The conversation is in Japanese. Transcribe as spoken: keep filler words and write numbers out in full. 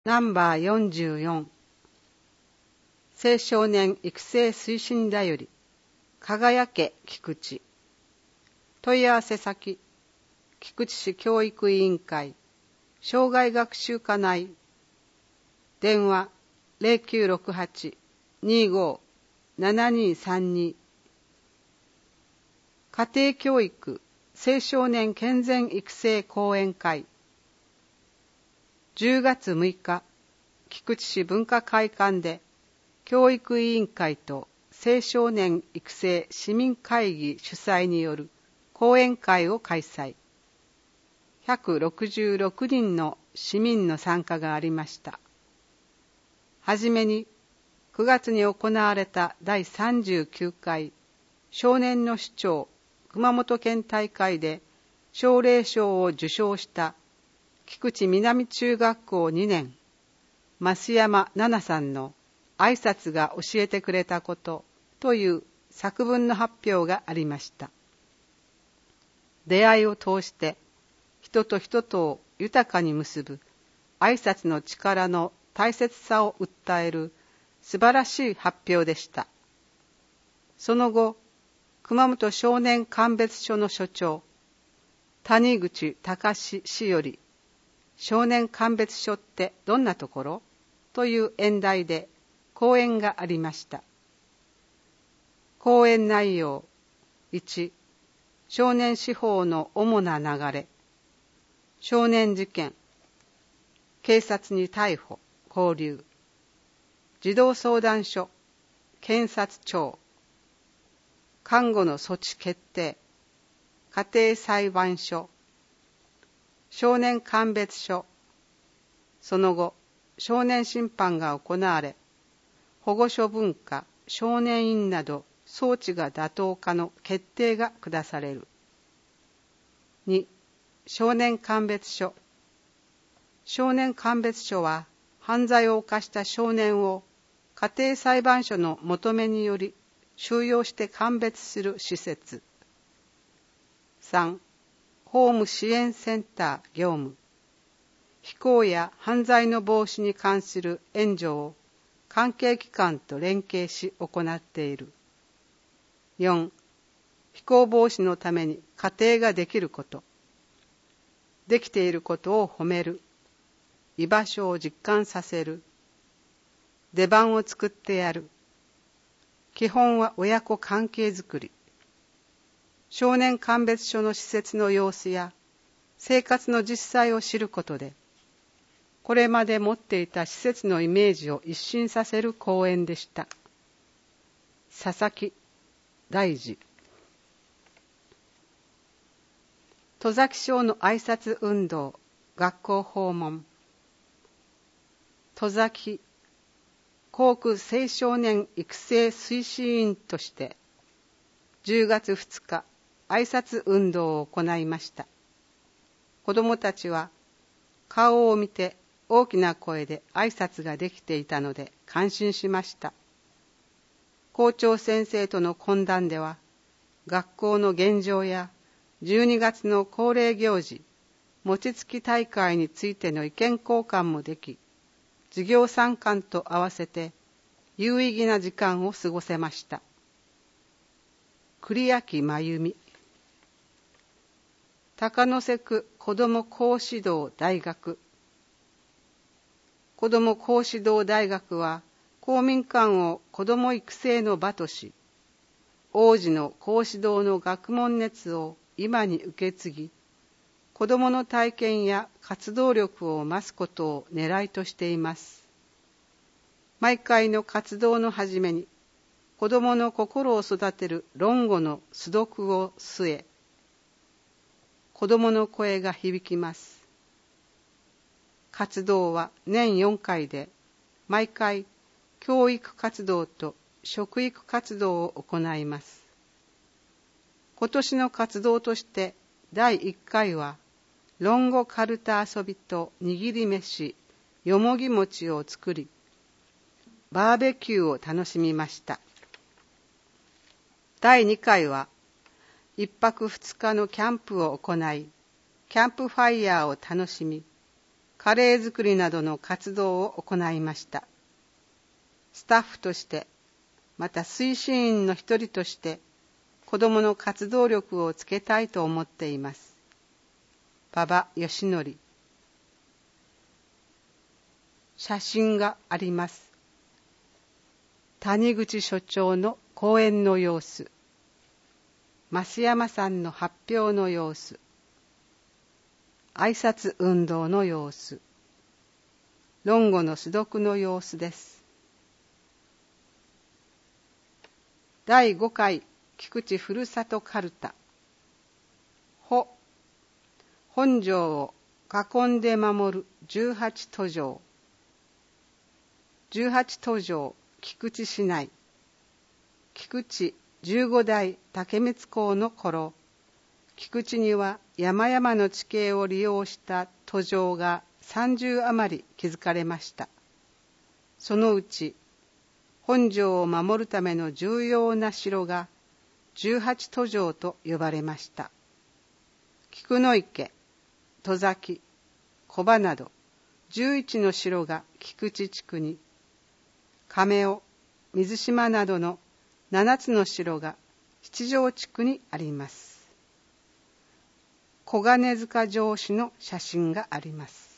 ナンバーよんじゅうよん青少年育成推進だより輝け菊池問い合わせ先菊池市教育委員会障害学習課内電話 ゼロきゅうろくはち にーごー ななにーさんに 家庭教育青少年健全育成講演会じゅうがつむいか菊池市文化会館で教育委員会と青少年育成市民会議主催による講演会を開催。ひゃくろくじゅうろくにんの市民の参加がありました。はじめにくがつに行われただいさんじゅうきゅうかい少年の首長熊本県大会で奨励賞を受賞した菊池南中学校にねん増山奈々さんの挨拶が教えてくれたことという作文の発表がありました。出会いを通して人と人とを豊かに結ぶ挨拶の力の大切さを訴える素晴らしい発表でした。その後、熊本少年鑑別所の所長谷口隆氏より少年鑑別所ってどんなところという演題で講演がありました。講演内容いち少年司法の主な流れ少年事件警察に逮捕拘留児童相談所検察庁看護の措置決定家庭裁判所少年鑑別所その後少年審判が行われ保護処分か少年院など装置が妥当かの決定が下される。に少年鑑別所少年鑑別所は犯罪を犯した少年を家庭裁判所の求めにより収容して鑑別する施設。さん法務支援センター業務非行や犯罪の防止に関する援助を関係機関と連携し行っている。よん非行防止のために家庭ができることできていることを褒める居場所を実感させる出番を作ってやる基本は親子関係づくり少年鑑別所の施設の様子や生活の実際を知ることでこれまで持っていた施設のイメージを一新させる講演でした。佐々木大二戸崎小の挨拶運動学校訪問戸崎校区青少年育成推進員としてじゅうがつふつか挨拶運動を行いました。子どもたちは顔を見て大きな声で挨拶ができていたので感心しました。校長先生との懇談では学校の現状やじゅうにがつの恒例行事餅つき大会についての意見交換もでき授業参観と合わせて有意義な時間を過ごせました。栗焼真由美高野瀬区子ども高指導大学子ども高指導大学は公民館を子ども育成の場とし王子の高指導の学問熱を今に受け継ぎ子どもの体験や活動力を増すことを狙いとしています。毎回の活動の始めに子どもの心を育てる論語の素読を据え子どもの声が響きます。活動は年よんかいで毎回教育活動と食育活動を行います。今年の活動としてだいいっかいは論語かるた遊びと握り飯よもぎ餅を作りバーベキューを楽しみました。だいにかいはいっぱくふつかのキャンプを行いキャンプファイヤーを楽しみカレー作りなどの活動を行いました。スタッフとして、また推進員の一人として、子どもの活動力をつけたいと思っています。馬場義則。写真があります。谷口所長の講演の様子、増山さんの発表の様子、挨拶運動の様子、論語の素読の様子です。だいごかい菊池ふるさとかるた。ほ、本庄を囲んで守る十八途上。十八途上菊池市内。菊池十五代竹光公の頃、菊池には山々の地形を利用した途上がさんじゅうあまり築かれました。そのうち、本庄を守るための重要な城が十八途上と呼ばれました。菊の池、戸崎、小場など十一の城が菊池地区に、亀尾、水島などの七つの城が七条地区にあります。小金塚城址の写真があります。